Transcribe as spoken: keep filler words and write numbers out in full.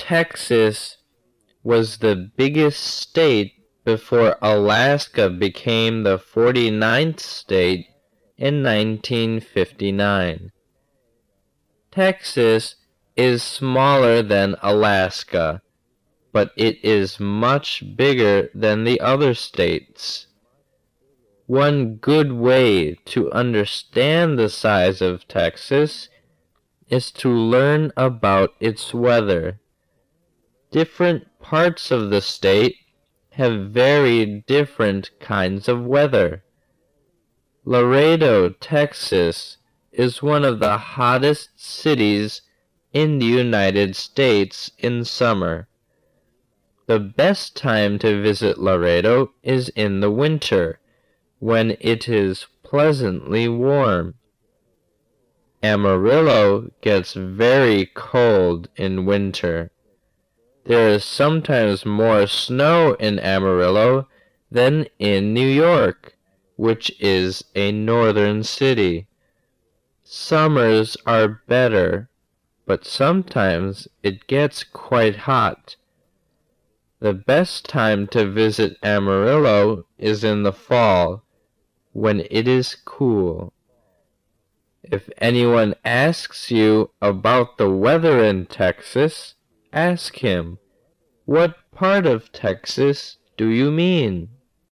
Texas was the biggest state before Alaska became the forty-ninth state in nineteen fifty-nine. Texas is smaller than Alaska, but it is much bigger than the other states. One good way to understand the size of Texas is to learn about its weather. Different parts of the state have very different kinds of weather. Laredo, Texas is one of the hottest cities in the United States in summer. The best time to visit Laredo is in the winter, when it is pleasantly warm. Amarillo gets very cold in winter. There is sometimes more snow in Amarillo than in New York, which is a northern city. Summers are better, but sometimes it gets quite hot. The best time to visit Amarillo is in the fall, when it is cool. If anyone asks you about the weather in Texas, ask him, "What part of Texas do you mean?"